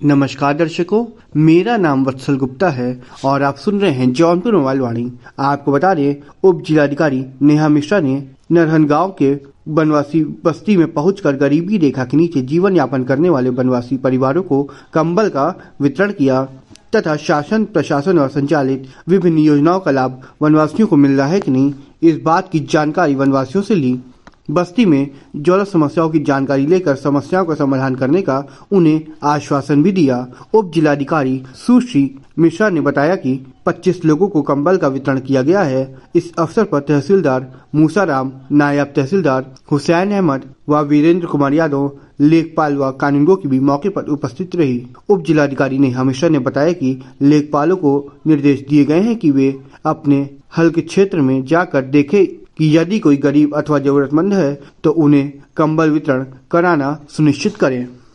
नमस्कार दर्शकों, मेरा नाम वत्सल गुप्ता है और आप सुन रहे हैं जौनपुर मोबाइल वाणी। आपको बता दें, उप जिलाधिकारी नेहा मिश्रा ने नरहन गांव के वनवासी बस्ती में पहुंचकर गरीबी रेखा के नीचे जीवन यापन करने वाले वनवासी परिवारों को कंबल का वितरण किया तथा शासन प्रशासन और संचालित विभिन्न योजनाओं का लाभ वनवासियों को मिल रहा है कि नहीं, इस बात की जानकारी वनवासियों से ली। बस्ती में ज्वलंत समस्याओं की जानकारी लेकर समस्याओं का समाधान करने का उन्हें आश्वासन भी दिया। उप जिलाधिकारी सुश्री मिश्रा ने बताया कि 25 लोगों को कंबल का वितरण किया गया है। इस अवसर पर तहसीलदार मूसाराम, नायब तहसीलदार हुसैन अहमद व वीरेंद्र कुमार यादव, लेखपाल व कानूनगो की भी मौके पर उपस्थित रही। उप जिलाधिकारी नेहा मिश्रा ने बताया कि लेखपालों को निर्देश दिए गए हैं कि वे अपने हल्के क्षेत्र में जाकर देखें कि यदि कोई गरीब अथवा जरूरतमंद है तो उन्हें कंबल वितरण कराना सुनिश्चित करें।